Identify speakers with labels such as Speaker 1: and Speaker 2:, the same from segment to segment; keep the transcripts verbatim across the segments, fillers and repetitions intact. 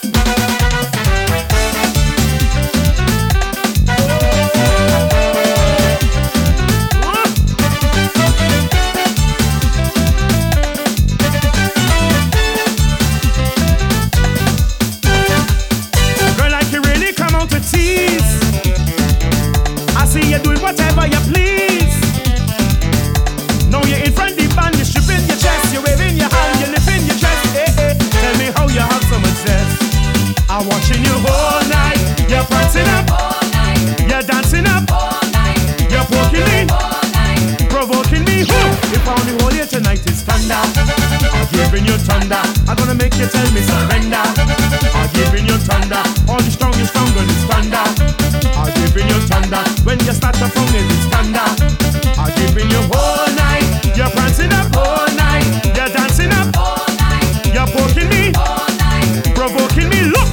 Speaker 1: Whatever you please. Now you're in front of the band, you're stripping your chest, you're waving your hand, you're lifting your chest. Hey, hey. Tell me how you have so much zest. I'm watching you all night. You're prancing up all night. You're dancing up all night. You're poking me all night. Provoking me. Woo! You found the whole here tonight is thunder. I'm giving you thunder. I'm gonna make you tell me surrender. I'm giving you thunder. All the strongest, stronger is thunder. I'm giving you thunder. When you start to phone it, it's thunder. I'm giving you all night. You're prancing up all night. You're dancing up all night. You're poking me all night. Provoking me. Look.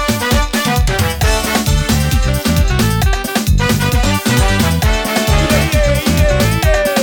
Speaker 1: Yeah, yeah, yeah, yeah.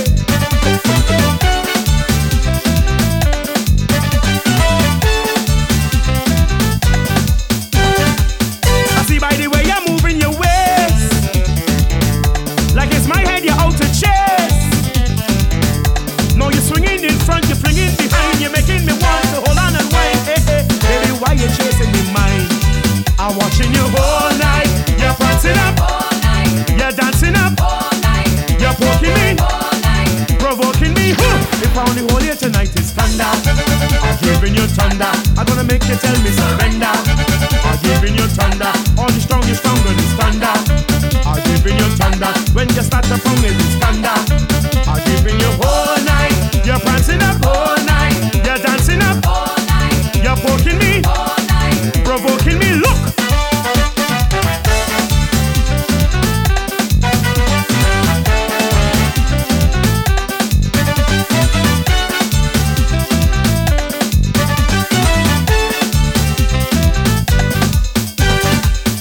Speaker 1: I see by the way you're moving your waist, like it's my head you're out to chase. No, you're swinging in front, you're flinging behind, you're making me want to hold on and wine. Hey, hey. Baby, why you chasing me mind? I'm watching you all night. You're prancing up all night. You're dancing up all night. You're poking me all night. Provoking me. Huh. If only whole here tonight is thunder. I'm giving you thunder. I'm gonna make you tell me surrender.